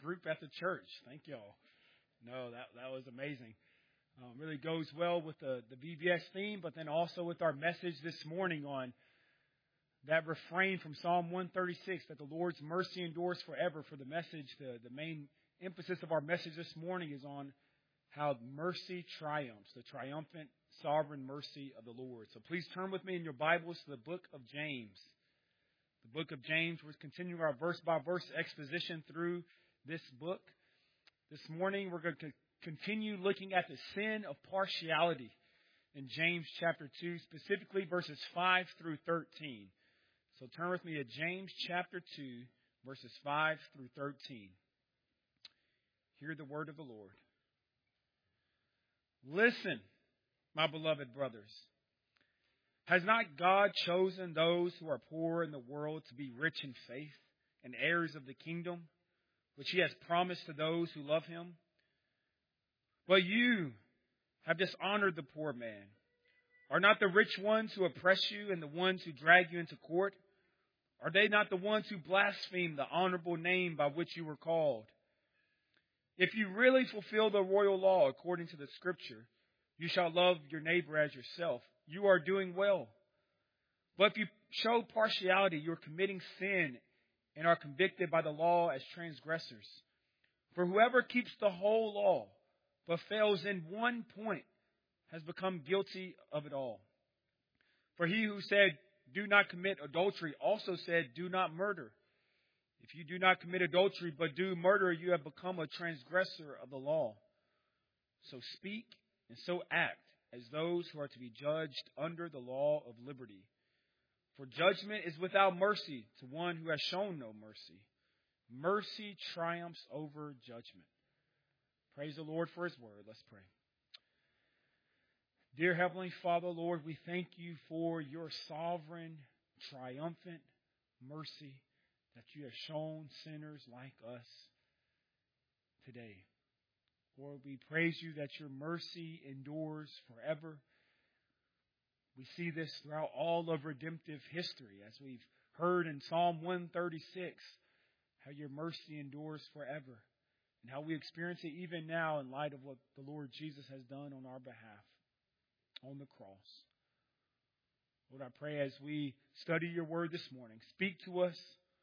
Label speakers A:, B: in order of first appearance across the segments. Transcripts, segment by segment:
A: group at the church. Thank y'all. No, that was amazing. Really goes well with the VBS theme, but then also with our message this morning on that refrain from Psalm 136, that the Lord's mercy endures forever. For the message, the main emphasis of our message this morning is on how mercy triumphs, the triumphant, sovereign mercy of the Lord. So please turn with me in your Bibles to the book of James. The book of James, we're continuing our verse-by-verse exposition through this book. This morning, we're going to continue looking at the sin of partiality in James chapter 2, specifically verses 5 through 13. So turn with me to James chapter 2, verses 5 through 13. Hear the word of the Lord. Listen, my beloved brothers. Has not God chosen those who are poor in the world to be rich in faith and heirs of the kingdom, which He has promised to those who love Him? But you have dishonored the poor man. Are not the rich ones who oppress you and the ones who drag you into court? Are they not the ones who blaspheme the honorable name by which you were called? If you really fulfill the royal law according to the Scripture, you shall love your neighbor as yourself. You are doing well. But if you show partiality, you are committing sin and are convicted by the law as transgressors. For whoever keeps the whole law but fails in one point has become guilty of it all. For he who said, "Do not commit adultery," also said, "Do not murder." If you do not commit adultery but do murder, you have become a transgressor of the law. So speak and so act as those who are to be judged under the law of liberty. For judgment is without mercy to one who has shown no mercy. Mercy triumphs over judgment. Praise the Lord for His word. Let's pray. Dear Heavenly Father, Lord, we thank you for your sovereign, triumphant mercy that you have shown sinners like us today. Lord, we praise you that your mercy endures forever. We see this throughout all of redemptive history, as we've heard in Psalm 136, how your mercy endures forever, and how we experience it even now in light of what the Lord Jesus has done on our behalf on the cross. Lord, I pray as we study your word this morning, speak to us,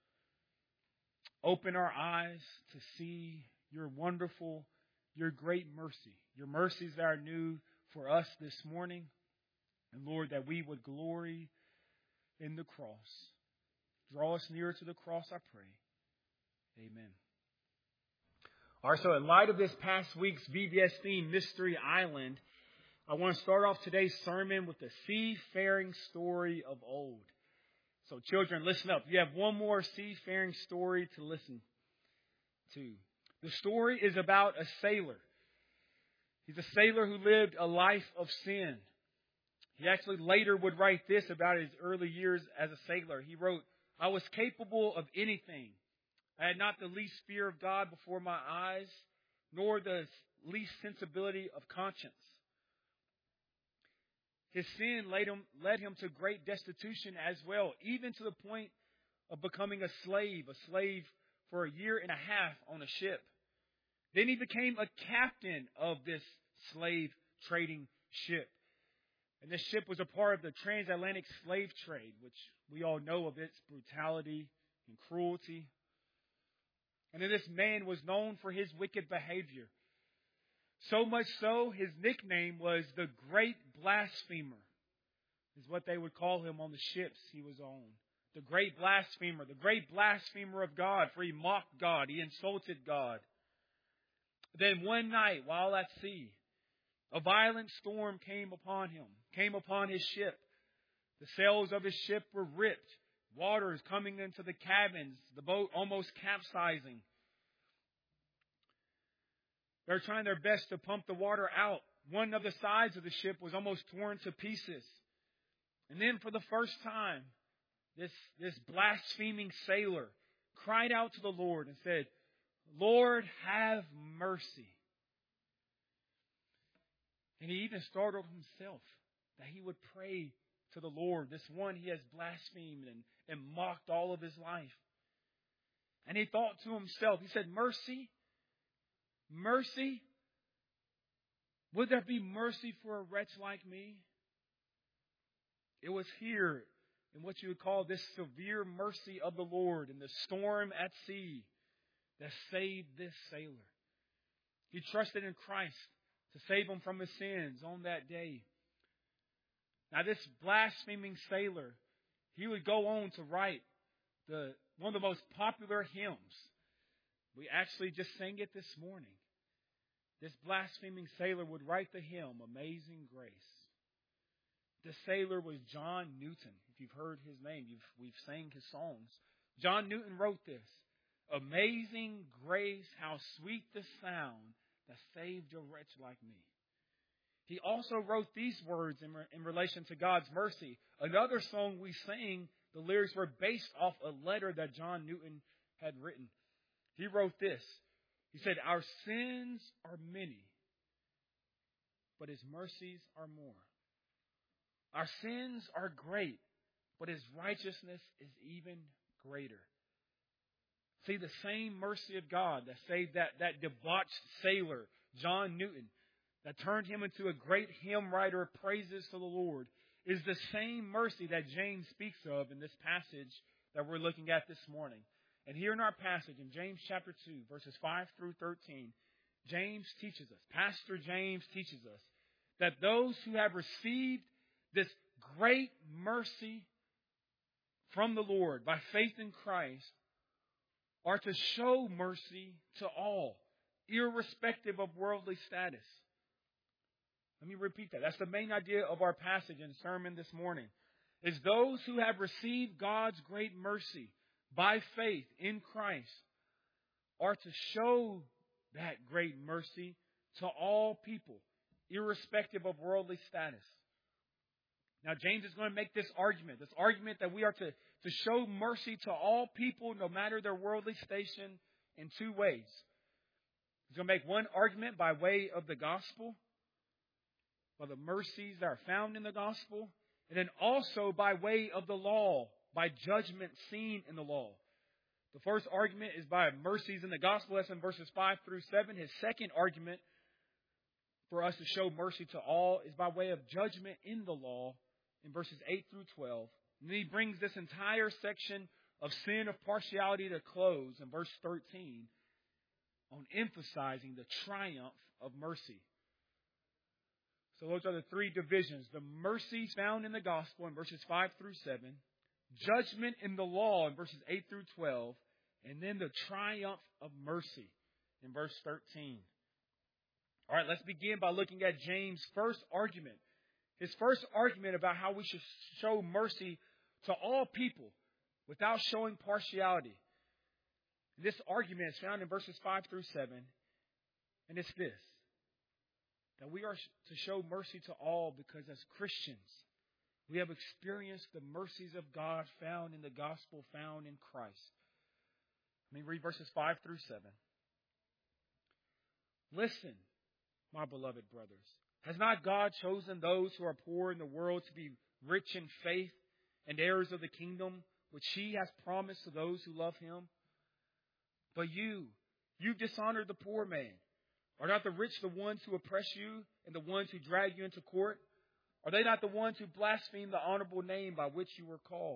A: open our eyes to see your wonderful, your great mercy, your mercies that are new for us this morning. And Lord, that we would glory in the cross. Draw us nearer to the cross, I pray. Amen. All right, so in light of this past week's VBS theme, Mystery Island, I want to start off today's sermon with the seafaring story of old. So children, listen up. You have one more seafaring story to listen to. The story is about a sailor. He's a sailor who lived a life of sin. He actually later would write this about his early years as a sailor. He wrote, "I was capable of anything. I had not the least fear of God before my eyes, nor the least sensibility of conscience." His sin led him to great destitution as well, even to the point of becoming a slave for a year and a half on a ship. Then he became a captain of this slave trading ship. And this ship was a part of the transatlantic slave trade, which we all know of its brutality and cruelty. And then this man was known for his wicked behavior. So much so, his nickname was the Great Blasphemer, is what they would call him on the ships he was on. The Great Blasphemer of God, for he mocked God, he insulted God. Then one night, while at sea, a violent storm came upon his ship. The sails of his ship were ripped, waters coming into the cabins, the boat almost capsizing. They're trying their best to pump the water out. One of the sides of the ship was almost torn to pieces. And then for the first time, this blaspheming sailor cried out to the Lord and said, "Lord, have mercy." And he even startled himself that he would pray to the Lord, this one he has blasphemed and mocked all of his life. And he thought to himself, he said, mercy, mercy, would there be mercy for a wretch like me? It was here in what you would call this severe mercy of the Lord in the storm at sea that saved this sailor. He trusted in Christ to save him from his sins on that day. Now this blaspheming sailor, he would go on to write one of the most popular hymns. We actually just sang it this morning. This blaspheming sailor would write the hymn, Amazing Grace. The sailor was John Newton. If you've heard his name, we've sang his songs. John Newton wrote this. Amazing grace, how sweet the sound that saved a wretch like me. He also wrote these words in relation to God's mercy. Another song we sang, the lyrics were based off a letter that John Newton had written. He wrote this. He said, our sins are many, but His mercies are more. Our sins are great, but His righteousness is even greater. See, the same mercy of God that saved that debauched sailor, John Newton, that turned him into a great hymn writer of praises to the Lord, is the same mercy that James speaks of in this passage that we're looking at this morning. And here in our passage, in James chapter 2, verses 5 through 13, James teaches us, Pastor James teaches us, that those who have received this great mercy from the Lord by faith in Christ are to show mercy to all, irrespective of worldly status. Let me repeat that. That's the main idea of our passage and sermon this morning, is those who have received God's great mercy by faith in Christ are to show that great mercy to all people, irrespective of worldly status. Now, James is going to make this argument that we are to show mercy to all people, no matter their worldly station, in two ways. He's going to make one argument by way of the gospel, by the mercies that are found in the gospel, and then also by way of the law, by judgment seen in the law. The first argument is by mercies in the gospel. That's in verses 5 through 7. His second argument for us to show mercy to all is by way of judgment in the law in verses 8 through 12. And then he brings this entire section of sin of partiality to close in verse 13 on emphasizing the triumph of mercy. So those are the three divisions. The mercies found in the gospel in verses 5 through 7. Judgment in the law in verses 8 through 12. And then the triumph of mercy in verse 13. All right, let's begin by looking at James' first argument. His first argument about how we should show mercy to all people without showing partiality. This argument is found in verses 5 through 7. And it's this: that we are to show mercy to all because as Christians, we have experienced the mercies of God found in the gospel, found in Christ. Let me read verses 5 through 7. Listen, my beloved brothers. Has not God chosen those who are poor in the world to be rich in faith and heirs of the kingdom, which He has promised to those who love Him? But you've dishonored the poor man. Are not the rich the ones who oppress you and the ones who drag you into court? Are they not the ones who blaspheme the honorable name by which you were called?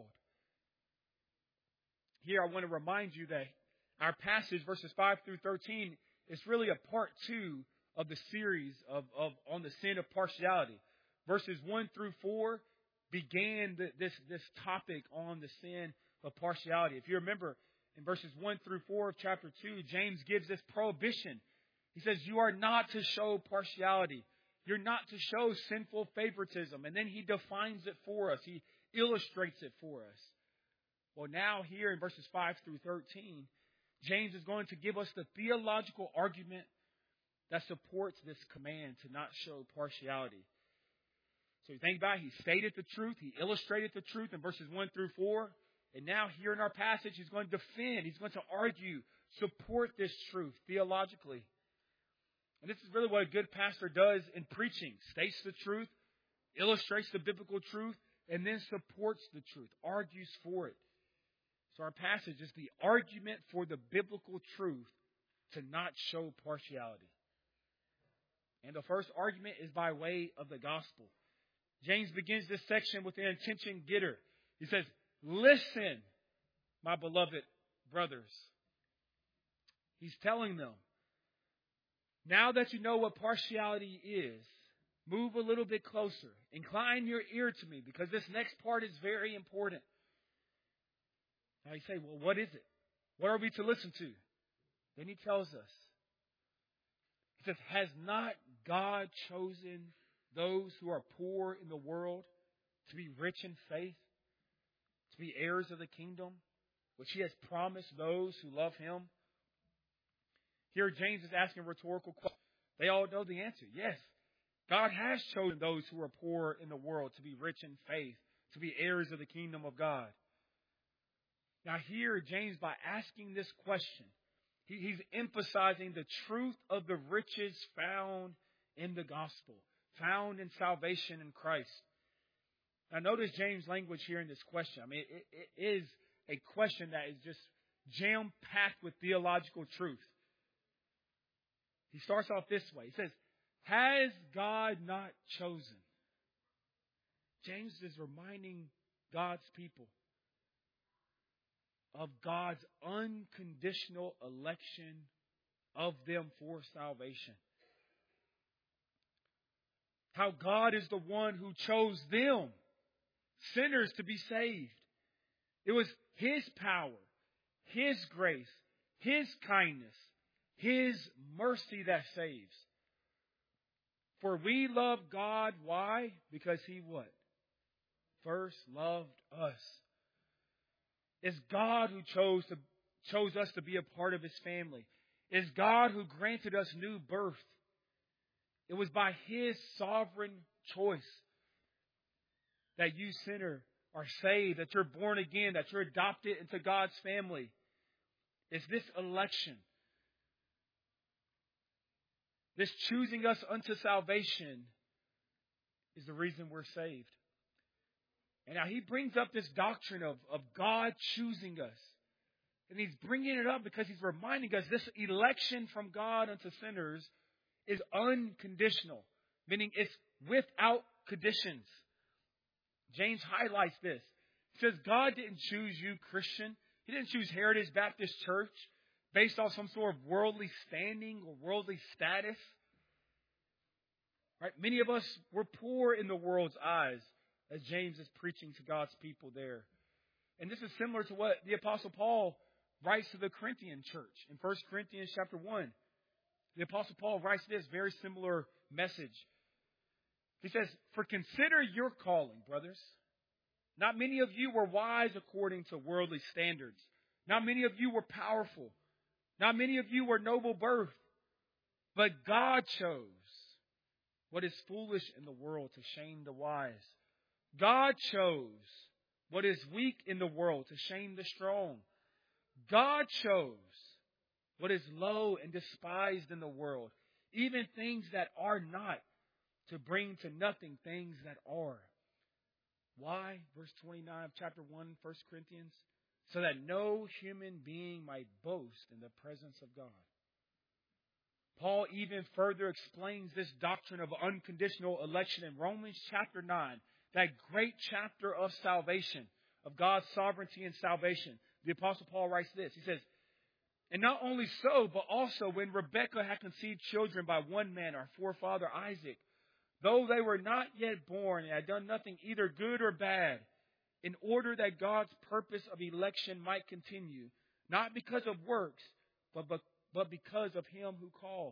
A: Here I want to remind you that our passage, verses 5 through 13, is really a part 2 of the series on the sin of partiality. Verses 1 through 4 began this topic on the sin of partiality. If you remember, in verses 1 through 4 of chapter 2, James gives this prohibition. He says, you are not to show partiality. You're not to show sinful favoritism. And then he defines it for us. He illustrates it for us. Well, now here in verses 5 through 13, James is going to give us the theological argument that supports this command to not show partiality. So you think about it, he stated the truth, he illustrated the truth in verses 1 through 4, and now here in our passage he's going to defend, he's going to argue, support this truth theologically. And this is really what a good pastor does in preaching. States the truth, illustrates the biblical truth, and then supports the truth, argues for it. So our passage is the argument for the biblical truth to not show partiality. And the first argument is by way of the gospel. James begins this section with an attention getter. He says, listen, my beloved brothers. He's telling them, now that you know what partiality is, move a little bit closer. Incline your ear to me, because this next part is very important. Now you say, well, what is it? What are we to listen to? Then he tells us. He says, has not God chosen those who are poor in the world to be rich in faith, to be heirs of the kingdom, which he has promised those who love him? Here James is asking a rhetorical question. They all know the answer. Yes, God has chosen those who are poor in the world to be rich in faith, to be heirs of the kingdom of God. Now here, James, by asking this question, he's emphasizing the truth of the riches found in the gospel, found in salvation in Christ. Now notice James' language here in this question. I mean, it is a question that is just jam-packed with theological truth. He starts off this way. He says, has God not chosen? James is reminding God's people of God's unconditional election of them for salvation. How God is the one who chose them, sinners, to be saved. It was His power, His grace, His kindness, His mercy that saves. For we love God, why? Because He what? First loved us. It's God who chose us to be a part of His family. It's God who granted us new birth. It was by His sovereign choice that you, sinner, are saved, that you're born again, that you're adopted into God's family. It's this election, this choosing us unto salvation, is the reason we're saved. And now he brings up this doctrine of God choosing us. And he's bringing it up because he's reminding us this election from God unto sinners is unconditional, meaning it's without conditions. James highlights this. He says God didn't choose you, Christian. He didn't choose Heritage Baptist Church based on some sort of worldly standing or worldly status. Right? Many of us were poor in the world's eyes, as James is preaching to God's people there. And this is similar to what the Apostle Paul writes to the Corinthian church in 1 Corinthians chapter 1. The Apostle Paul writes this very similar message. He says, for consider your calling, brothers. Not many of you were wise according to worldly standards. Not many of you were powerful. Not many of you were noble birth. But God chose what is foolish in the world to shame the wise. God chose what is weak in the world to shame the strong. God chose what is low and despised in the world, even things that are not, to bring to nothing things that are. Why? Verse 29 of chapter 1, 1 Corinthians. So that no human being might boast in the presence of God. Paul even further explains this doctrine of unconditional election in Romans chapter 9, that great chapter of salvation, of God's sovereignty and salvation. The Apostle Paul writes this. He says, and not only so, but also when Rebekah had conceived children by one man, our forefather Isaac, though they were not yet born and had done nothing either good or bad, in order that God's purpose of election might continue, not because of works, but because of Him who calls.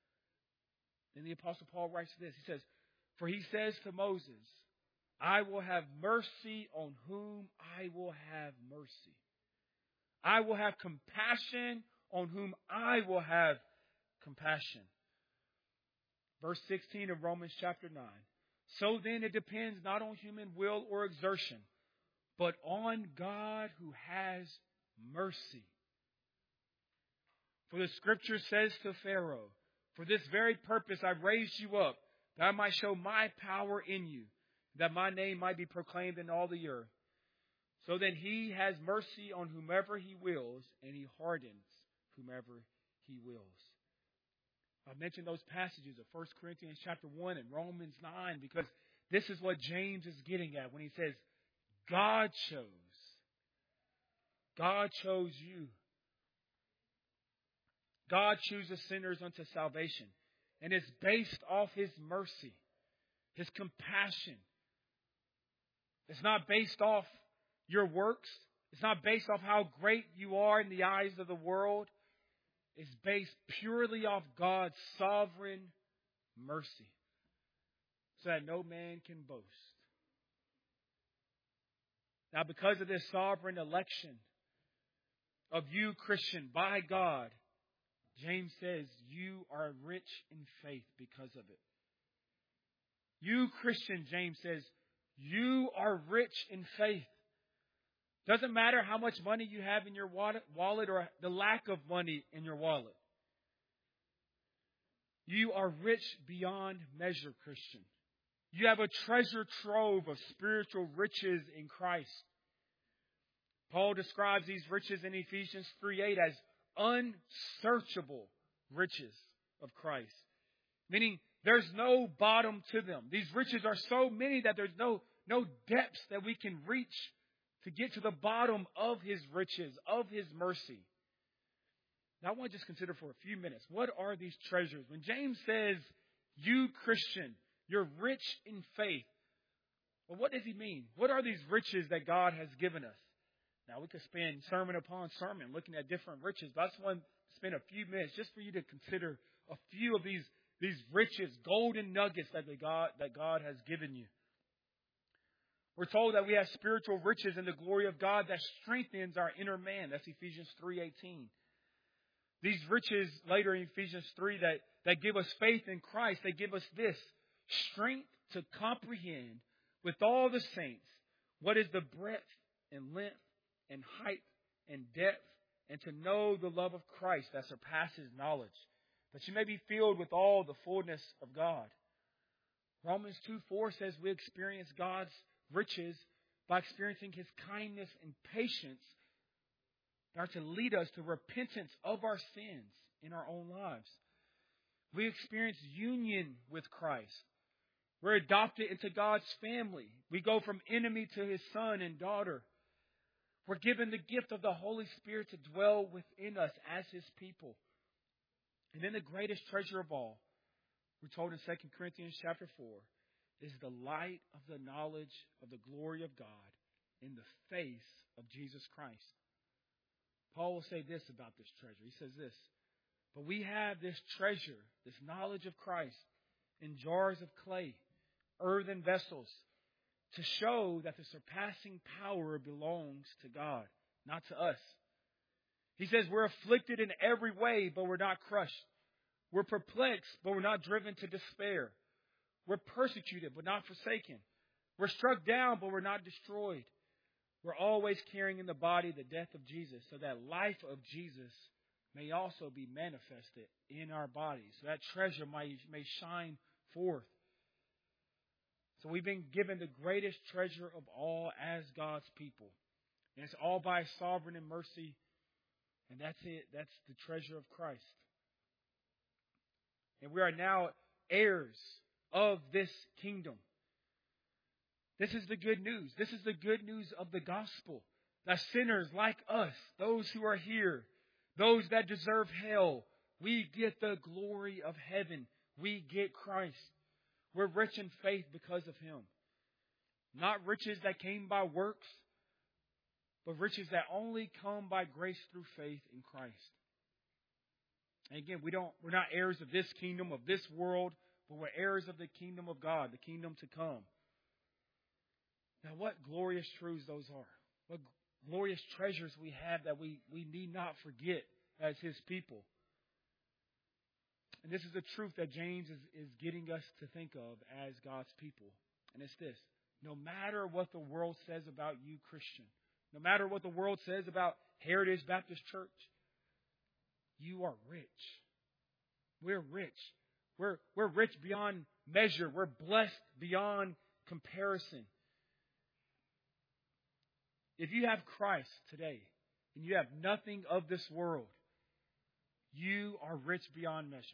A: Then the Apostle Paul writes this. He says, for he says to Moses, I will have mercy on whom I will have mercy. I will have compassion on whom I will have compassion. Verse 16 of Romans chapter 9. So then it depends not on human will or exertion, but on God who has mercy. For the Scripture says to Pharaoh, for this very purpose I raised you up, that I might show my power in you, that my name might be proclaimed in all the earth. So then he has mercy on whomever he wills, and he hardens whomever he wills. I mentioned those passages of 1 Corinthians chapter 1 and Romans 9 because this is what James is getting at when he says, God chose. God chose you. God chooses sinners unto salvation. And it's based off His mercy, His compassion. It's not based off your works. It's not based off how great you are in the eyes of the world. It's based purely off God's sovereign mercy, so that no man can boast. Now, because of this sovereign election of you, Christian, by God, James says you are rich in faith because of it. You, Christian, James says, you are rich in faith. Doesn't matter how much money you have in your wallet or the lack of money in your wallet. You are rich beyond measure, Christian. You have a treasure trove of spiritual riches in Christ. Paul describes these riches in Ephesians 3:8 as unsearchable riches of Christ. Meaning there's no bottom to them. These riches are so many that there's no depths that we can reach to get to the bottom of His riches, of His mercy. Now I want to just consider for a few minutes, what are these treasures? When James says, you Christian, you're rich in faith, well, what does he mean? What are these riches that God has given us? Now we could spend sermon upon sermon looking at different riches, but I just want to spend a few minutes just for you to consider a few of these riches, golden nuggets that God has given you. We're told that we have spiritual riches in the glory of God that strengthens our inner man. That's Ephesians 3:18. These riches later in Ephesians 3 that give us faith in Christ, they give us this strength to comprehend with all the saints what is the breadth and length and height and depth, and to know the love of Christ that surpasses knowledge, that you may be filled with all the fullness of God. Romans 2:4 says we experience God's riches by experiencing His kindness and patience that are to lead us to repentance of our sins in our own lives. We experience union with Christ. We're adopted into God's family. We go from enemy to His son and daughter. We're given the gift of the Holy Spirit to dwell within us as His people. And then the greatest treasure of all, we're told in 2 Corinthians chapter 4, is the light of the knowledge of the glory of God in the face of Jesus Christ. Paul will say this about this treasure. He says this, but we have this treasure, this knowledge of Christ, in jars of clay, earthen vessels, to show that the surpassing power belongs to God, not to us. He says we're afflicted in every way, but we're not crushed. We're perplexed, but we're not driven to despair. We're persecuted, but not forsaken. We're struck down, but we're not destroyed. We're always carrying in the body the death of Jesus, so that life of Jesus may also be manifested in our bodies, so that treasure may shine forth. So we've been given the greatest treasure of all as God's people. And it's all by sovereign and mercy. And that's it. That's the treasure of Christ. And we are now heirs of this kingdom. This is the good news. This is the good news of the gospel. That sinners like us, those who are here, those that deserve hell, we get the glory of heaven. We get Christ. We're rich in faith because of Him. Not riches that came by works, but riches that only come by grace through faith in Christ. And again, we're not heirs of this kingdom, of this world, but we're heirs of the kingdom of God, the kingdom to come. Now, what glorious truths those are. What glorious treasures we have that we need not forget as His people. And this is the truth that James is getting us to think of as God's people. And it's this. No matter what the world says about you, Christian, no matter what the world says about Heritage Baptist Church, you are rich. We're rich. We're rich beyond measure. We're blessed beyond comparison. If you have Christ today and you have nothing of this world, you are rich beyond measure.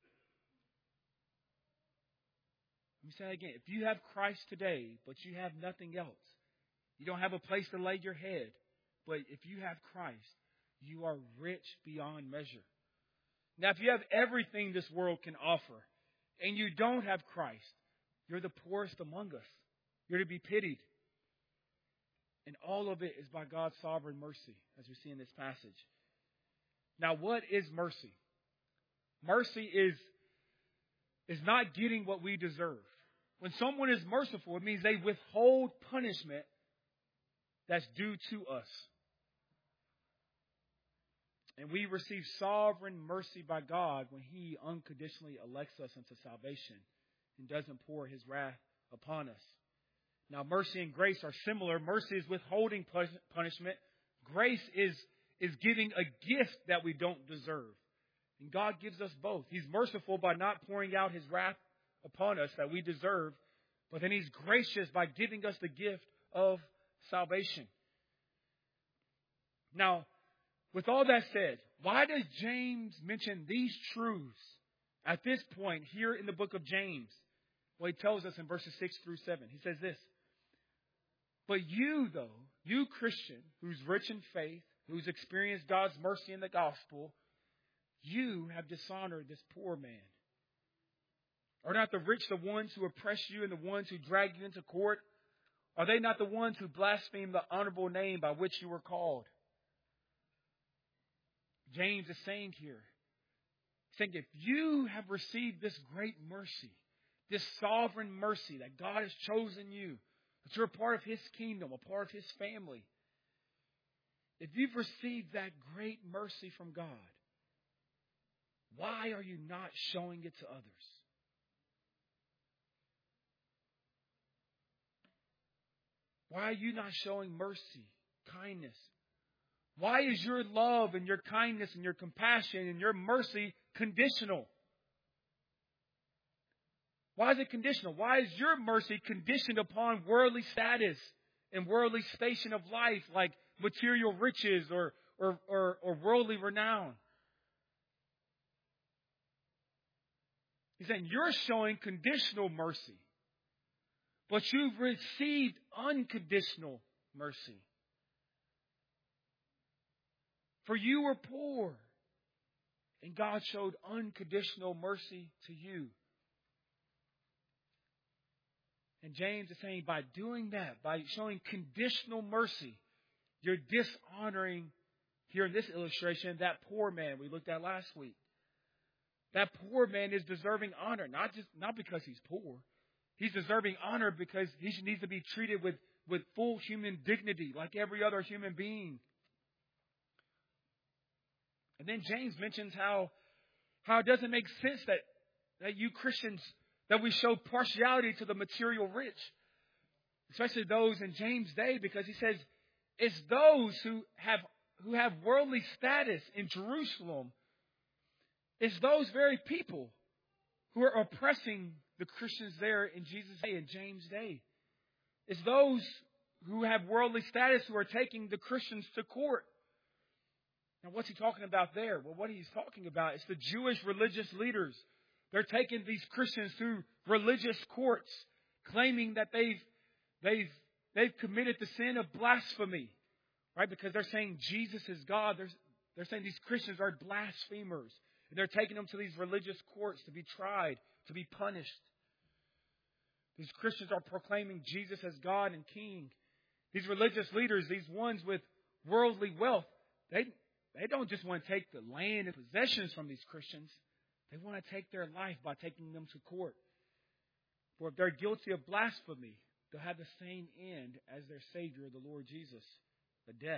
A: Let me say it again. If you have Christ today, but you have nothing else, you don't have a place to lay your head, but if you have Christ, you are rich beyond measure. Now, if you have everything this world can offer, and you don't have Christ, you're the poorest among us. You're to be pitied. And all of it is by God's sovereign mercy, as we see in this passage. Now, what is mercy? Mercy is not getting what we deserve. When someone is merciful, it means they withhold punishment that's due to us. And we receive sovereign mercy by God when He unconditionally elects us into salvation and doesn't pour His wrath upon us. Now, mercy and grace are similar. Mercy is withholding punishment. Grace is giving a gift that we don't deserve. And God gives us both. He's merciful by not pouring out His wrath upon us that we deserve, but then He's gracious by giving us the gift of salvation. Now, with all that said, why does James mention these truths at this point here in the book of James? Well, he tells us in verses 6 through 7. He says this: "But you, though, you Christian, who's rich in faith, who's experienced God's mercy in the gospel, you have dishonored this poor man. Are not the rich the ones who oppress you and the ones who drag you into court? Are they not the ones who blaspheme the honorable name by which you were called?" James is saying here, saying if you have received this great mercy, this sovereign mercy that God has chosen you, that you're a part of His kingdom, a part of His family, if you've received that great mercy from God, why are you not showing it to others? Why are you not showing mercy, kindness? Why is your love and your kindness and your compassion and your mercy conditional? Why is it conditional? Why is your mercy conditioned upon worldly status and worldly station of life, like material riches or worldly renown? He's saying you're showing conditional mercy, but you've received unconditional mercy. For you were poor, and God showed unconditional mercy to you. And James is saying by doing that, by showing conditional mercy, you're dishonoring, here in this illustration, that poor man we looked at last week. That poor man is deserving honor, not because he's poor. He's deserving honor because he needs to be treated with full human dignity like every other human being. And then James mentions how it doesn't make sense that you Christians, that we show partiality to the material rich, especially those in James' day, because he says it's those who have worldly status in Jerusalem. It's those very people who are oppressing the Christians there in Jesus' day, in James' day. It's those who have worldly status who are taking the Christians to court. Now, what's he talking about there? Well, what he's talking about is the Jewish religious leaders. They're taking these Christians through religious courts, claiming that they've committed the sin of blasphemy, right? Because they're saying Jesus is God. They're saying these Christians are blasphemers. And they're taking them to these religious courts to be tried, to be punished. These Christians are proclaiming Jesus as God and King. These religious leaders, these ones with worldly wealth, they don't just want to take the land and possessions from these Christians. They want to take their life by taking them to court. For if they're guilty of blasphemy, they'll have the same end as their Savior, the Lord Jesus, the death.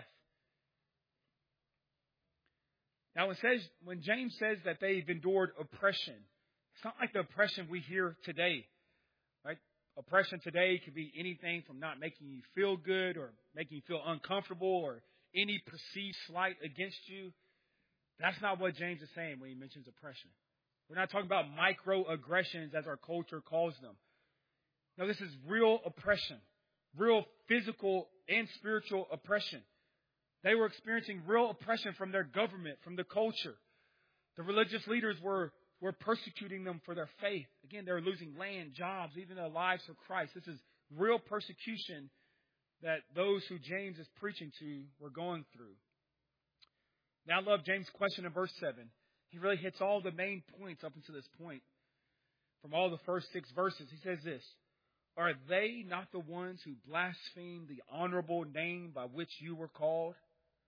A: Now, when James says that they've endured oppression, it's not like the oppression we hear today. Right? Oppression today could be anything from not making you feel good or making you feel uncomfortable or any perceived slight against you. That's not what James is saying when he mentions oppression. We're not talking about microaggressions as our culture calls them. No, this is real oppression. real physical and spiritual oppression. They were experiencing real oppression from their government, from the culture. The religious leaders were persecuting them for their faith. Again, they were losing land, jobs, even their lives for Christ. This is real persecution that those who James is preaching to were going through. Now I love James' question in verse 7. He really hits all the main points up until this point. From all the first 6 verses, he says this: "Are they not the ones who blaspheme the honorable name by which you were called?"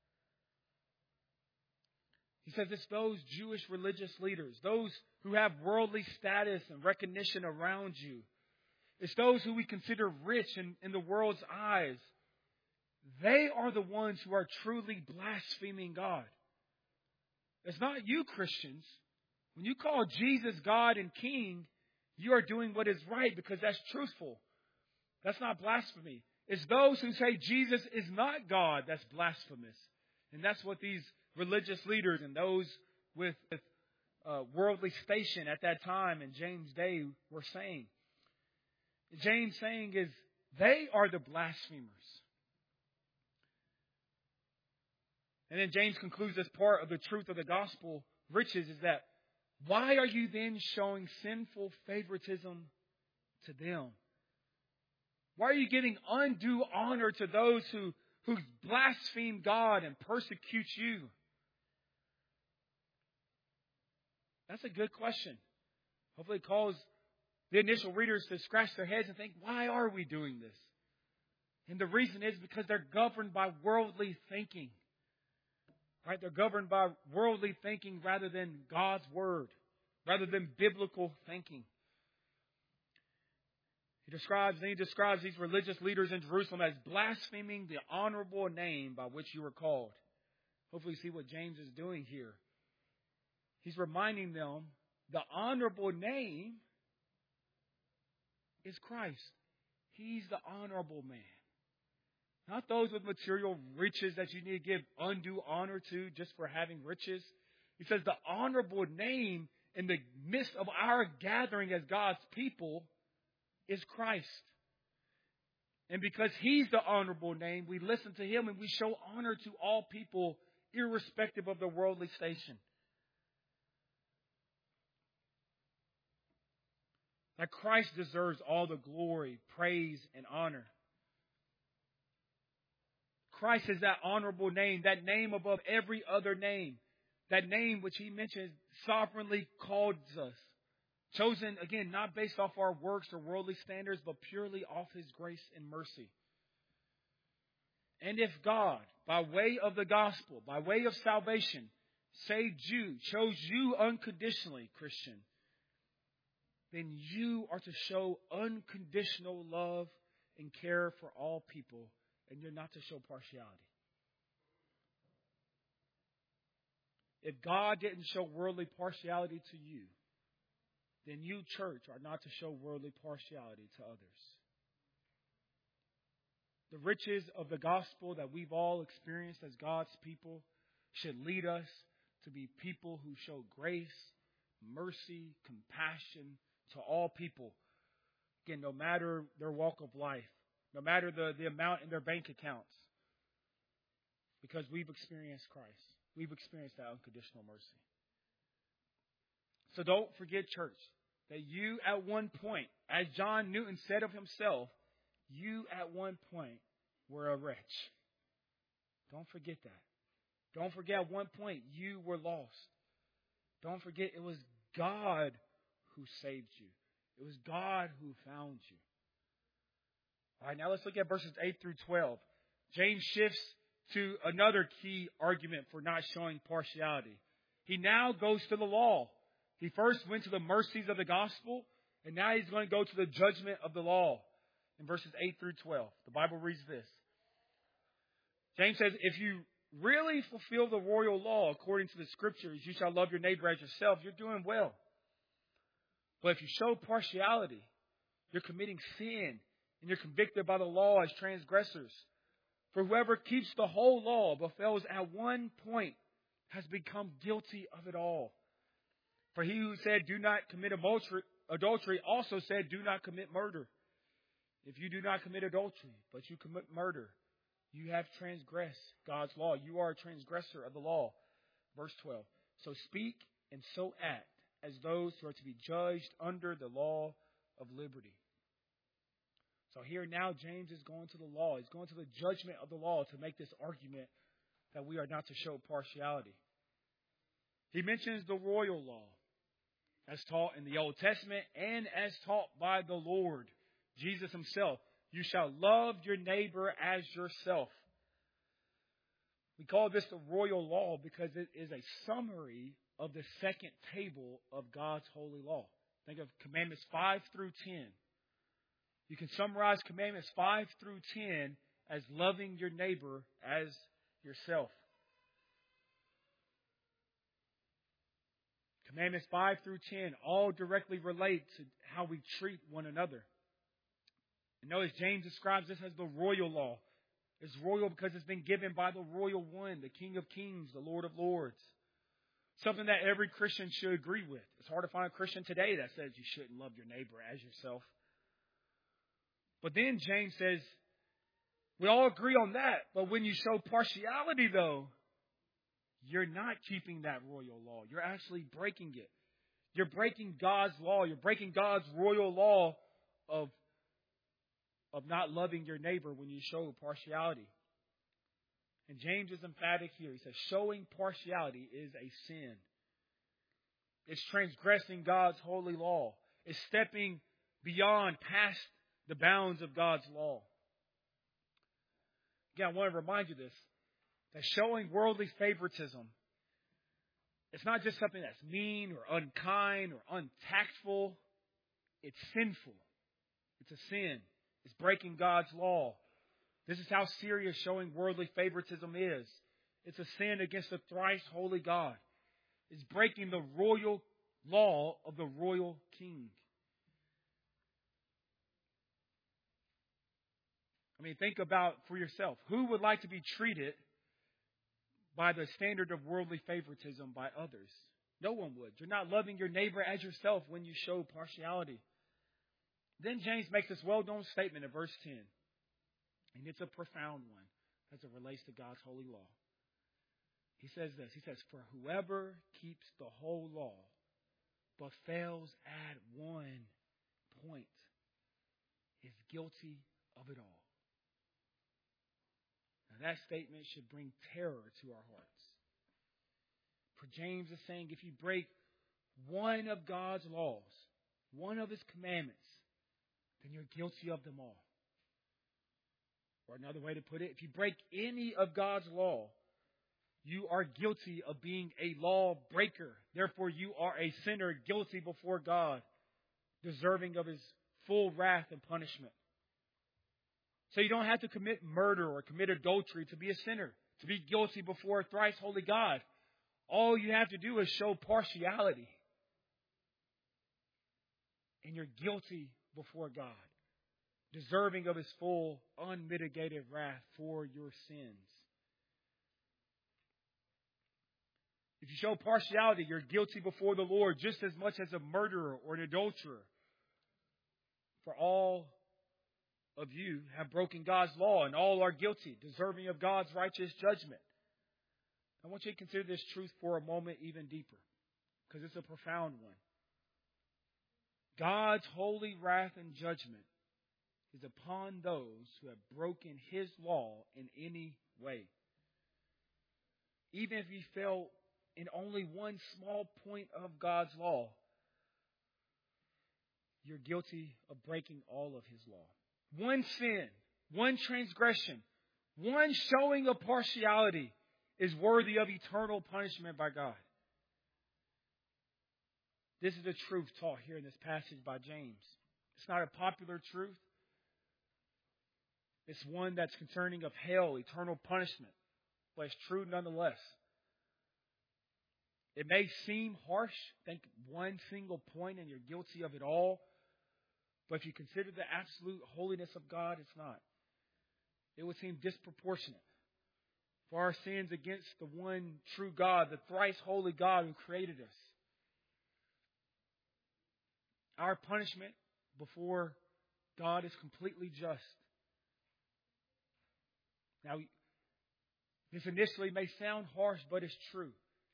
A: He says it's those Jewish religious leaders, those who have worldly status and recognition around you. It's those who we consider rich in the world's eyes. They are the ones who are truly blaspheming God. It's not you, Christians. When you call Jesus God and King, you are doing what is right because that's truthful. That's not blasphemy. It's those who say Jesus is not God that's blasphemous. And that's what these religious leaders and those with worldly station at that time in James' day were saying. James saying is they are the blasphemers. And then James concludes this part of the truth of the gospel riches is that why are you then showing sinful favoritism to them? Why are you giving undue honor to those who blaspheme God and persecute you? That's a good question. Hopefully it calls the initial readers to scratch their heads and think, why are we doing this? And the reason is because they're governed by worldly thinking. Right? They're governed by worldly thinking rather than God's Word, rather than biblical thinking. He describes these religious leaders in Jerusalem as blaspheming the honorable name by which you were called. Hopefully you see what James is doing here. He's reminding them the honorable name is Christ. He's the honorable man. Not those with material riches that you need to give undue honor to just for having riches. He says the honorable name in the midst of our gathering as God's people is Christ. And because He's the honorable name, we listen to Him and we show honor to all people irrespective of their worldly station. That Christ deserves all the glory, praise, and honor. Christ is that honorable name, that name above every other name. That name which He mentions sovereignly calls us. Chosen, again, not based off our works or worldly standards, but purely off His grace and mercy. And if God, by way of the gospel, by way of salvation, saved you, chose you unconditionally, Christian, then you are to show unconditional love and care for all people, and you're not to show partiality. If God didn't show worldly partiality to you, then you, church, are not to show worldly partiality to others. The riches of the gospel that we've all experienced as God's people should lead us to be people who show grace, mercy, compassion to all people. Again, no matter their walk of life, no matter the amount in their bank accounts, because we've experienced Christ. We've experienced that unconditional mercy. So don't forget, church, that you at one point, as John Newton said of himself, you at one point were a wretch. Don't forget that. Don't forget at one point you were lost. Don't forget it was God who saved you. It was God who found you. All right, now let's look at verses 8 through 12. James shifts to another key argument for not showing partiality. He now goes to the law. He first went to the mercies of the gospel, and now he's going to go to the judgment of the law in verses 8 through 12. The Bible reads this. James says, if you really fulfill the royal law according to the scriptures, you shall love your neighbor as yourself, you're doing well. But if you show partiality, you're committing sin, and you're convicted by the law as transgressors. For whoever keeps the whole law but fails at one point has become guilty of it all. For he who said, do not commit adultery also said, do not commit murder. If you do not commit adultery, but you commit murder, you have transgressed God's law. You are a transgressor of the law. Verse 12. So speak and so act as those who are to be judged under the law of liberty. So here now James is going to the law. He's going to the judgment of the law to make this argument that we are not to show partiality. He mentions the royal law as taught in the Old Testament and as taught by the Lord Jesus himself. You shall love your neighbor as yourself. We call this the royal law because it is a summary of the second table of God's holy law. Think of commandments 5 through 10. You can summarize commandments 5 through 10 as loving your neighbor as yourself. Commandments 5 through 10 all directly relate to how we treat one another. And notice James describes this as the royal law. It's royal because it's been given by the royal one, the King of Kings, the Lord of Lords. Something that every Christian should agree with. It's hard to find a Christian today that says you shouldn't love your neighbor as yourself. But then James says, we all agree on that. But when you show partiality, though, you're not keeping that royal law. You're actually breaking it. You're breaking God's law. You're breaking God's royal law of not loving your neighbor when you show partiality. And James is emphatic here. He says showing partiality is a sin. It's transgressing God's holy law. It's stepping beyond, past the bounds of God's law. Again, I want to remind you this, that showing worldly favoritism, it's not just something that's mean or unkind or untactful. It's sinful. It's a sin. It's breaking God's law. This is how serious showing worldly favoritism is. It's a sin against the thrice holy God. It's breaking the royal law of the royal king. I mean, think about for yourself. Who would like to be treated by the standard of worldly favoritism by others? No one would. You're not loving your neighbor as yourself when you show partiality. Then James makes this well-known statement in verse 10. And it's a profound one as it relates to God's holy law. He says this. He says, for whoever keeps the whole law but fails at one point is guilty of it all. Now that statement should bring terror to our hearts. For James is saying if you break one of God's laws, one of his commandments, then you're guilty of them all. Or another way to put it, if you break any of God's law, you are guilty of being a lawbreaker. Therefore, you are a sinner guilty before God, deserving of his full wrath and punishment. So you don't have to commit murder or commit adultery to be a sinner, to be guilty before a thrice holy God. All you have to do is show partiality. And you're guilty before God, deserving of his full, unmitigated wrath for your sins. If you show partiality, you're guilty before the Lord just as much as a murderer or an adulterer. For all of you have broken God's law and all are guilty, deserving of God's righteous judgment. I want you to consider this truth for a moment even deeper, because it's a profound one. God's holy wrath and judgment is upon those who have broken his law in any way. Even if you fell in only one small point of God's law, you're guilty of breaking all of his law. One sin, one transgression, one showing of partiality is worthy of eternal punishment by God. This is the truth taught here in this passage by James. It's not a popular truth. It's one that's concerning of hell, eternal punishment. But it's true nonetheless. It may seem harsh. Think one single point and you're guilty of it all. But if you consider the absolute holiness of God, it's not. It would seem disproportionate for our sins against the one true God, the thrice holy God who created us. Our punishment before God is completely just. Now, this initially may sound harsh, but it's true.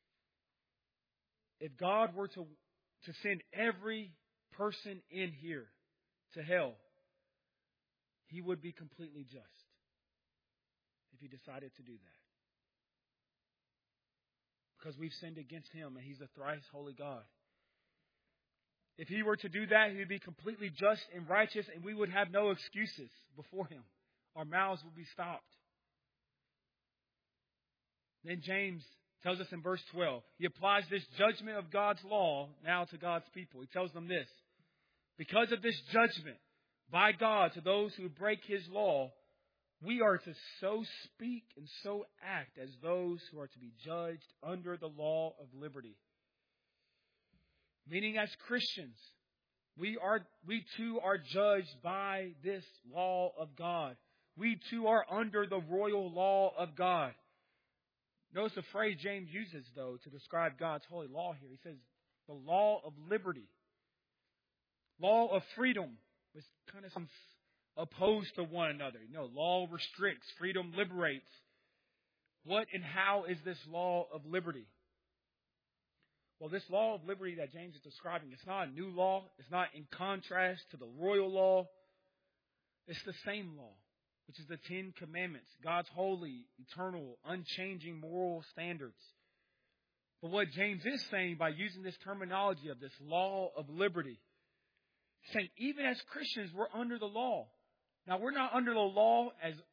A: If God were to send every person in here to hell, He would be completely just if He decided to do that. Because we've sinned against Him and He's a thrice holy God. If He were to do that, He would be completely just and righteous, and we would have no excuses before Him. Our mouths would be stopped. Then James tells us in verse 12, he applies this judgment of God's law now to God's people. He tells them this: because of this judgment by God to those who break His law, we are to so speak and so act as those who are to be judged under the law of liberty. Meaning, as Christians, we too are judged by this law of God. We too are under the royal law of God. Notice the phrase James uses, though, to describe God's holy law here. He says, the law of liberty. Law of freedom was kind of opposed to one another. Law restricts, freedom liberates. What and how is this law of liberty? Well, this law of liberty that James is describing, it's not a new law. It's not in contrast to the royal law. It's the same law, which is the Ten Commandments, God's holy, eternal, unchanging moral standards. But what James is saying by using this terminology of this law of liberty, he's saying even as Christians, we're under the law. Now, we're not under the law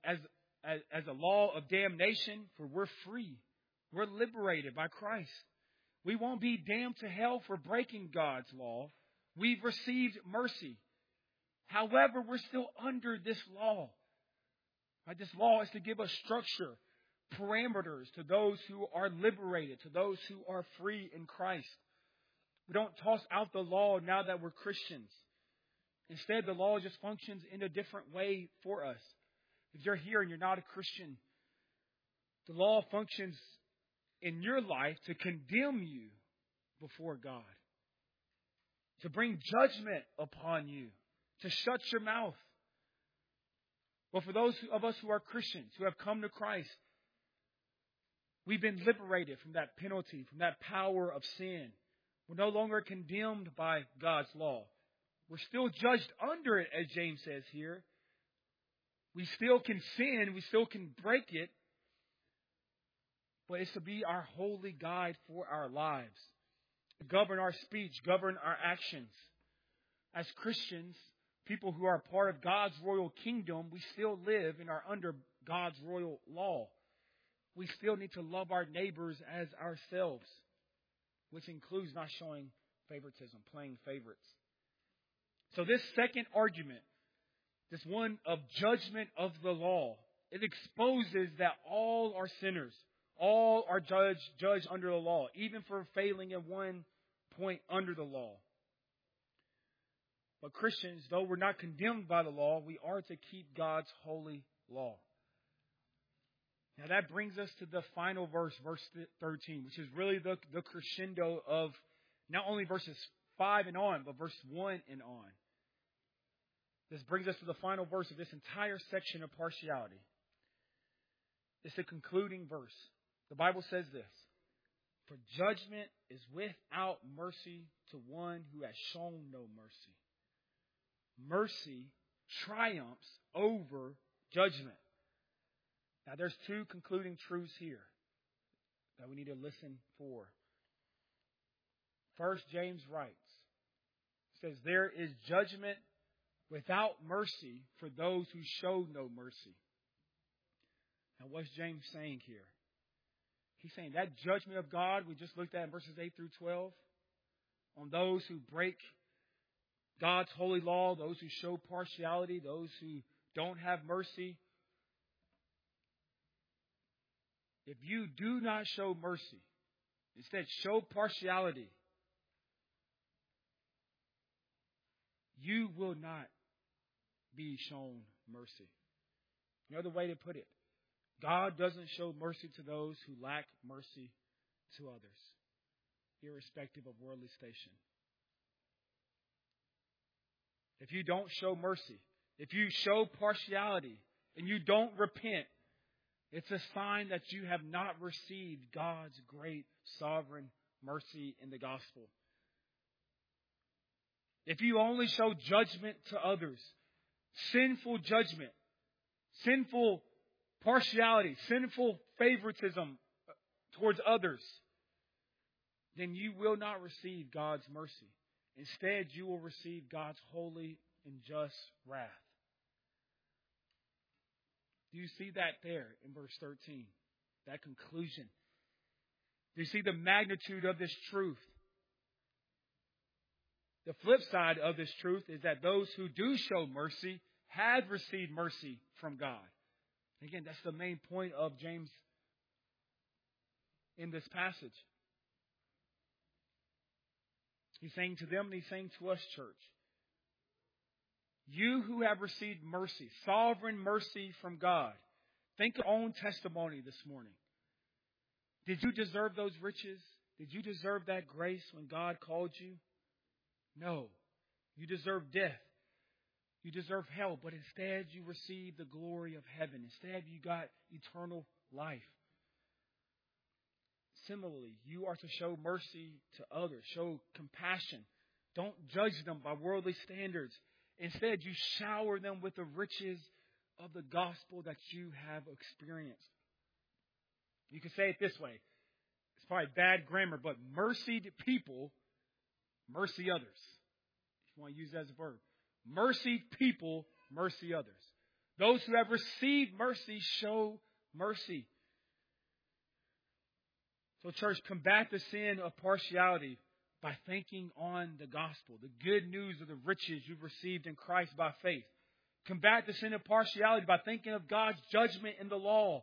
A: as a law of damnation, for we're free. We're liberated by Christ. We won't be damned to hell for breaking God's law. We've received mercy. However, we're still under this law. Right? This law is to give us structure, parameters to those who are liberated, to those who are free in Christ. We don't toss out the law now that we're Christians. Instead, the law just functions in a different way for us. If you're here and you're not a Christian, the law functions in your life to condemn you before God, to bring judgment upon you, to shut your mouth. But for those of us who are Christians, who have come to Christ, we've been liberated from that penalty, from that power of sin. We're no longer condemned by God's law. We're still judged under it, as James says here. We still can sin. We still can break it. But it's to be our holy guide for our lives. To govern our speech, govern our actions. As Christians, people who are part of God's royal kingdom, we still live and are under God's royal law. We still need to love our neighbors as ourselves, which includes not showing favoritism, playing favorites. So this second argument, this one of judgment of the law, it exposes that all are sinners. All are judged under the law, even for failing at one point under the law. But Christians, though we're not condemned by the law, we are to keep God's holy law. Now that brings us to the final verse, verse 13, which is really the crescendo of not only verses 5 and on, but verse 1 and on. This brings us to the final verse of this entire section of partiality. It's the concluding verse. The Bible says this: for judgment is without mercy to one who has shown no mercy. Mercy triumphs over judgment. Now there's two concluding truths here that we need to listen for. First, James writes, says, there is judgment without mercy for those who show no mercy. Now what's James saying here? He's saying that judgment of God we just looked at in verses 8 through 12 on those who break God's holy law, those who show partiality, those who don't have mercy. If you do not show mercy, instead show partiality, you will not be shown mercy. Another way to put it, God doesn't show mercy to those who lack mercy to others, irrespective of worldly station. If you don't show mercy, if you show partiality and you don't repent, it's a sign that you have not received God's great sovereign mercy in the gospel. If you only show judgment to others, sinful judgment, sinful partiality, sinful favoritism towards others, then you will not receive God's mercy. Instead, you will receive God's holy and just wrath. Do you see that there in verse 13? That conclusion. Do you see the magnitude of this truth? The flip side of this truth is that those who do show mercy have received mercy from God. Again, that's the main point of James in this passage. He's saying to them and he's saying to us, church, you who have received mercy, sovereign mercy from God, think of your own testimony this morning. Did you deserve those riches? Did you deserve that grace when God called you? No. You deserve death. You deserve hell, but instead you received the glory of heaven. Instead you got eternal life. Similarly, you are to show mercy to others. Show compassion. Don't judge them by worldly standards. Instead, you shower them with the riches of the gospel that you have experienced. You can say it this way. It's probably bad grammar, but mercy to people, mercy others. If you want to use that as a verb. Mercy people, mercy others. Those who have received mercy show mercy. So, church, combat the sin of partiality by thinking on the gospel, the good news of the riches you've received in Christ by faith. Combat the sin of partiality by thinking of God's judgment in the law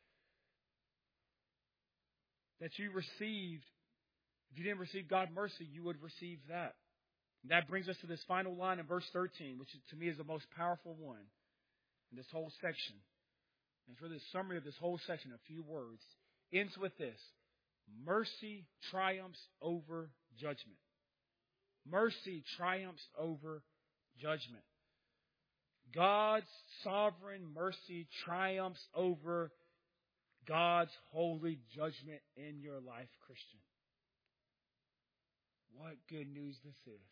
A: that you received. If you didn't receive God's mercy, you would receive that. And that brings us to this final line in verse 13, which to me is the most powerful one in this whole section. And for the summary of this whole section, a few words, ends with this. Mercy triumphs over judgment. Mercy triumphs over judgment. God's sovereign mercy triumphs over God's holy judgment in your life, Christian. What good news this is.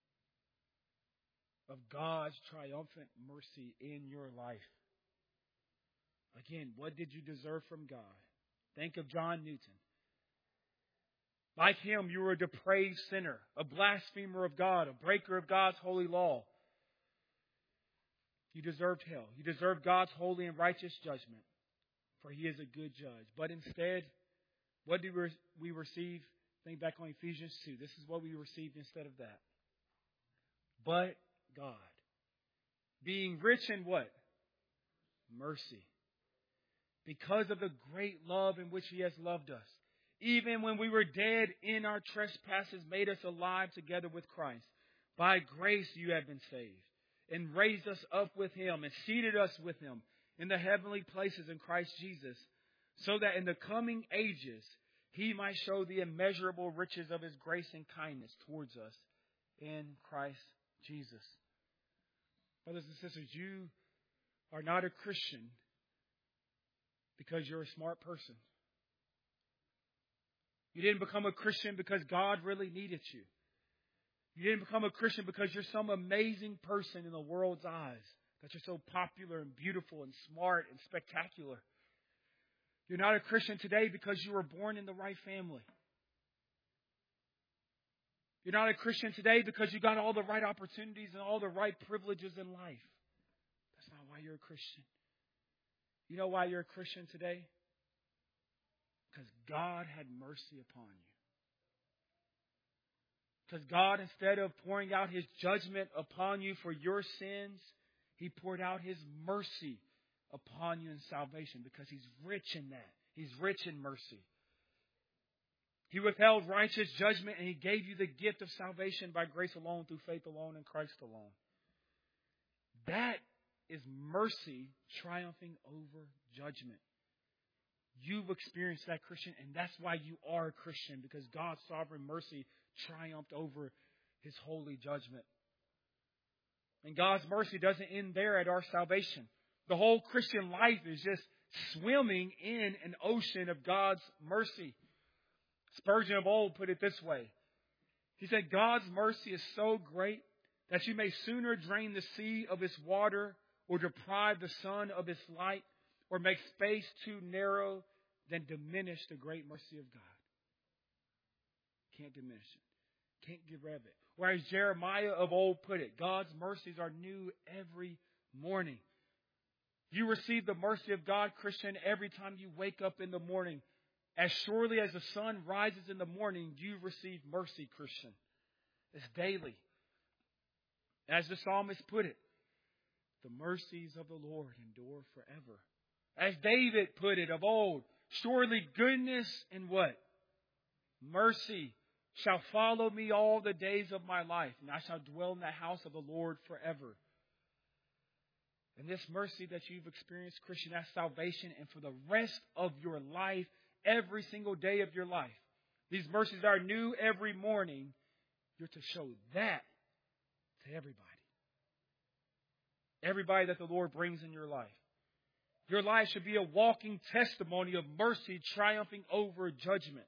A: Of God's triumphant mercy in your life. Again, what did you deserve from God? Think of John Newton. Like him, you were a depraved sinner, a blasphemer of God, a breaker of God's holy law. You deserved hell. You deserved God's holy and righteous judgment, for He is a good judge. But instead, what do we receive? Think back on Ephesians 2. This is what we received instead of that. But God, being rich in what? Mercy. Because of the great love in which He has loved us. Even when we were dead in our trespasses, made us alive together with Christ. By grace you have been saved, and raised us up with Him, and seated us with Him in the heavenly places in Christ Jesus, so that in the coming ages He might show the immeasurable riches of His grace and kindness towards us in Christ Jesus. Brothers and sisters, you are not a Christian because you're a smart person. You didn't become a Christian because God really needed you. You didn't become a Christian because you're some amazing person in the world's eyes, that you're so popular and beautiful and smart and spectacular. You're not a Christian today because you were born in the right family. You're not a Christian today because you got all the right opportunities and all the right privileges in life. That's not why you're a Christian. You know why you're a Christian today? Because God had mercy upon you. Because God, instead of pouring out His judgment upon you for your sins, He poured out His mercy upon you in salvation because He's rich in that. He's rich in mercy. He withheld righteous judgment and He gave you the gift of salvation by grace alone, through faith alone, in Christ alone. That is mercy triumphing over judgment. You've experienced that, Christian, and that's why you are a Christian, because God's sovereign mercy triumphed over His holy judgment. And God's mercy doesn't end there at our salvation. The whole Christian life is just swimming in an ocean of God's mercy. Spurgeon of old put it this way. He said, God's mercy is so great that you may sooner drain the sea of its water or deprive the sun of its light or make space too narrow than diminish the great mercy of God. Can't diminish it. Can't get rid of it. Or as Jeremiah of old put it, God's mercies are new every morning. You receive the mercy of God, Christian, every time you wake up in the morning. As surely as the sun rises in the morning, you receive mercy, Christian. It's daily. As the psalmist put it, the mercies of the Lord endure forever. As David put it of old, surely goodness and what? Mercy shall follow me all the days of my life, and I shall dwell in the house of the Lord forever. And this mercy that you've experienced, Christian, that's salvation, and for the rest of your life, every single day of your life. These mercies are new every morning. You're to show that to everybody. Everybody that the Lord brings in your life. Your life should be a walking testimony of mercy triumphing over judgment.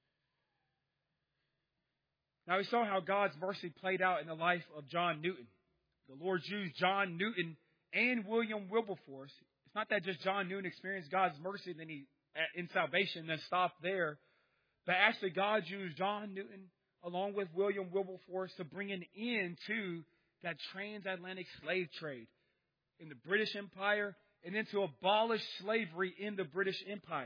A: Now we saw how God's mercy played out in the life of John Newton. The Lord used John Newton and William Wilberforce. It's not that just John Newton experienced God's mercy and then he in salvation and then stopped there. But actually God used John Newton along with William Wilberforce to bring an end to that transatlantic slave trade in the British Empire and then to abolish slavery in the British Empire.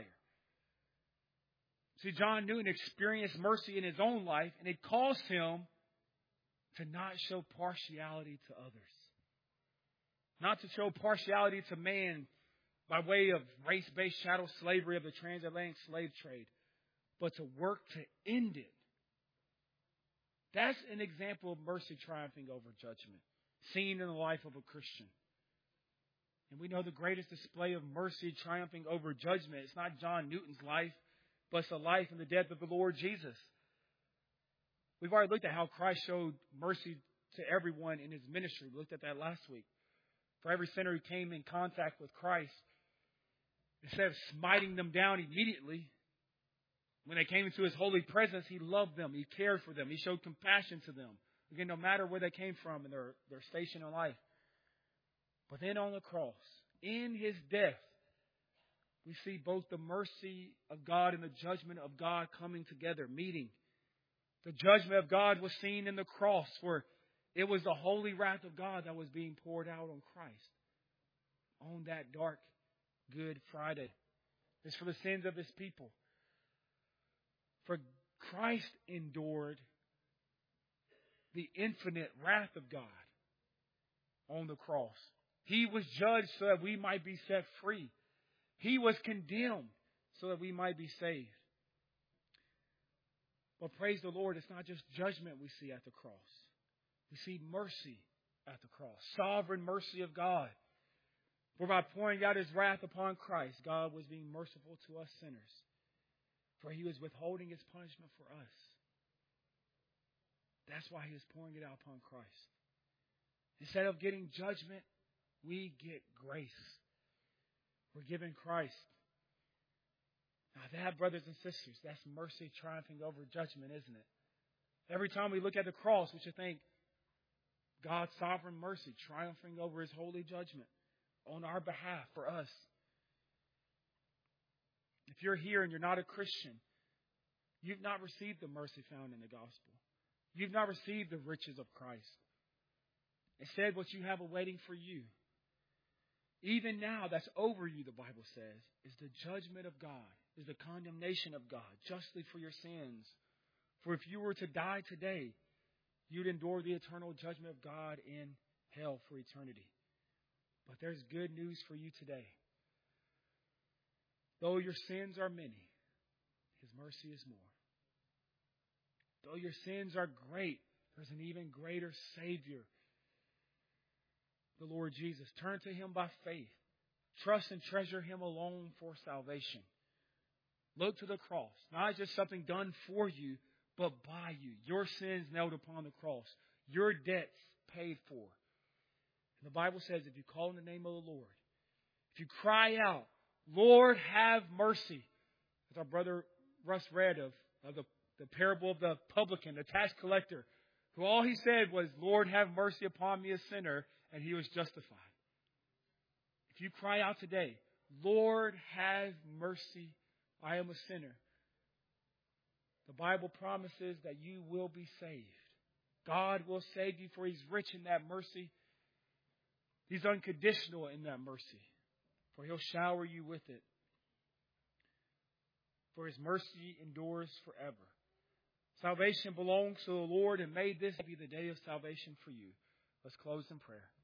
A: See, John Newton experienced mercy in his own life, and it caused him to not show partiality to others. Not to show partiality to man by way of race-based chattel slavery of the transatlantic slave trade, but to work to end it. That's an example of mercy triumphing over judgment, seen in the life of a Christian. And we know the greatest display of mercy triumphing over judgment. It's not John Newton's life, but it's the life and the death of the Lord Jesus. We've already looked at how Christ showed mercy to everyone in his ministry. We looked at that last week. For every sinner who came in contact with Christ, instead of smiting them down immediately, when they came into his holy presence, he loved them. He cared for them. He showed compassion to them. Again, no matter where they came from in their station in life. But then on the cross, in his death, we see both the mercy of God and the judgment of God coming together, meeting. The judgment of God was seen in the cross, where it was the holy wrath of God that was being poured out on Christ on that dark Good Friday. It's for the sins of his people. For Christ endured the infinite wrath of God on the cross. He was judged so that we might be set free. He was condemned so that we might be saved. But praise the Lord, it's not just judgment we see at the cross. We see mercy at the cross. Sovereign mercy of God. For by pouring out his wrath upon Christ, God was being merciful to us sinners. For he was withholding his punishment for us. That's why he was pouring it out upon Christ. Instead of getting judgment, we get grace. We're given Christ. Now that, brothers and sisters, that's mercy triumphing over judgment, isn't it? Every time we look at the cross, we should think God's sovereign mercy triumphing over his holy judgment on our behalf for us. If you're here and you're not a Christian, you've not received the mercy found in the gospel. You've not received the riches of Christ. Instead, what you have awaiting for you, even now that's over you, the Bible says, is the judgment of God, is the condemnation of God, justly for your sins. For if you were to die today, you'd endure the eternal judgment of God in hell for eternity. But there's good news for you today. Though your sins are many, his mercy is more. Though your sins are great, there's an even greater Savior, the Lord Jesus. Turn to him by faith. Trust and treasure him alone for salvation. Look to the cross. Not just something done for you, but by you. Your sins nailed upon the cross. Your debts paid for. And the Bible says if you call in the name of the Lord, if you cry out, Lord, have mercy, as our brother Russ read of the parable of the publican, the tax collector, who all he said was, Lord, have mercy upon me, a sinner, and he was justified. If you cry out today, Lord, have mercy, I am a sinner, the Bible promises that you will be saved. God will save you, for He's rich in that mercy. He's unconditional in that mercy, for He'll shower you with it. For His mercy endures forever. Salvation belongs to the Lord, and may this be the day of salvation for you. Let's close in prayer.